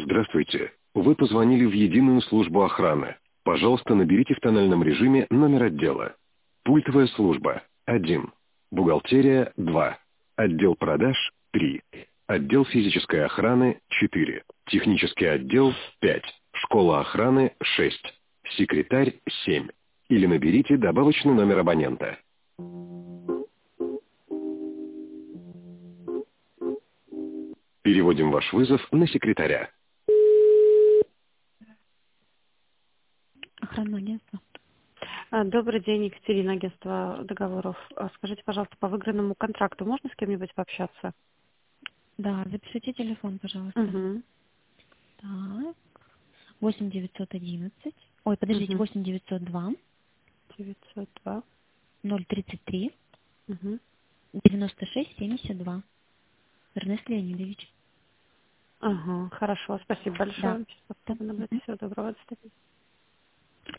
Здравствуйте. Вы позвонили в единую службу охраны. Пожалуйста, наберите в тональном режиме номер отдела. Пультовая служба 1. Бухгалтерия 2. Отдел продаж 3. Отдел физической охраны 4. Технический отдел 5. Школа охраны 6. Секретарь 7. Или наберите добавочный номер абонента. Переводим ваш вызов на секретаря. Охранное агентство. Добрый день, Екатерина, агентство договоров. Скажите, пожалуйста, по выигранному контракту можно с кем-нибудь пообщаться? Да, запишите телефон, пожалуйста. Угу. Так. 8911. Ой, подождите, 8902. 902. 033. Угу. 9672. Эрнест Леонидович. Ага, хорошо, спасибо большое. Да. Сейчас попробую набрать. Всего доброго, до свидания.